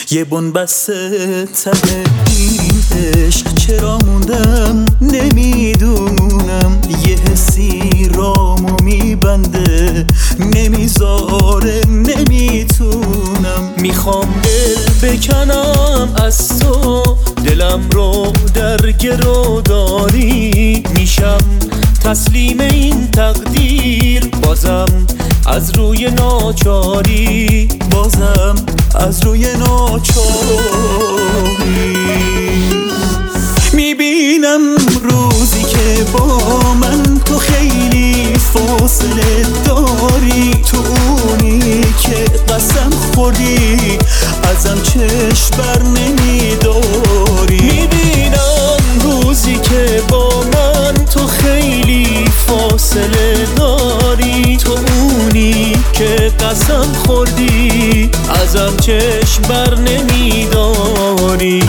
یه بنبسته ته این عشق چرا موندم نمیدونم، یه حسی رامو میبنده نمیذاره نمیتونم. میخوام دل بکنم از تو، دلم رو در گرو داری، میشم تسلیم این تقدیر بازم از روی ناچاری، بازم از روی ناچاری. میبینم روزی که با من تو خیلی فاصله داری، تو اونی که قسم خوردی ازم چشم بر نمیداری. میبینم روزی که با من تو خیلی فاصله داری، تو اونی که قسم خوردی ازم چشم بر نمیداری.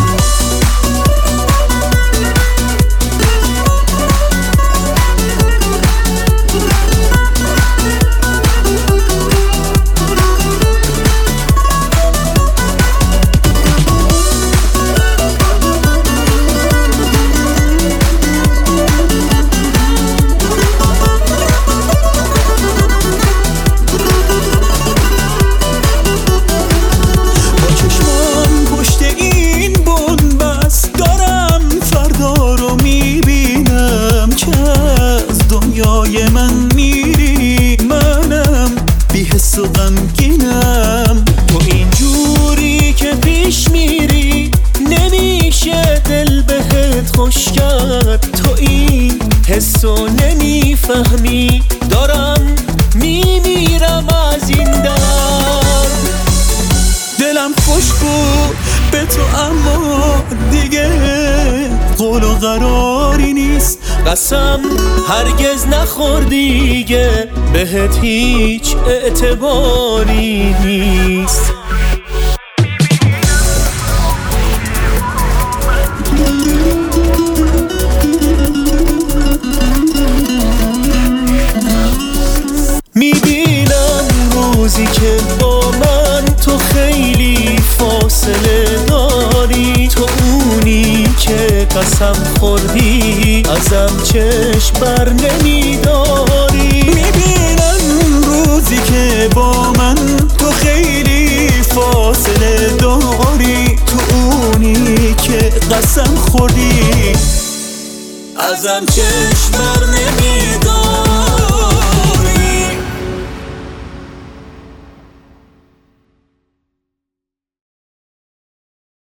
من میری منم بی حس و غمگینم، تو اینجوری که پیش میری نمیشه دل بهت خوش کرد. تو این حسو نمیفهمی، دارم میمیرم از این درد. دلم خوش بود به تو اما دیگه قول و قراری نیست، قسم هرگز نخور دیگه بهت هیچ اعتباری نیست. میبینم روزی که با من تو خیلی فاصله داری، تو اونی که قسم خوردی ازم چشم بر نمیداری. میبینم روزی که با من تو خیلی فاصله داری، تو اونی که قسم خوردی ازم چشم بر نمیداری.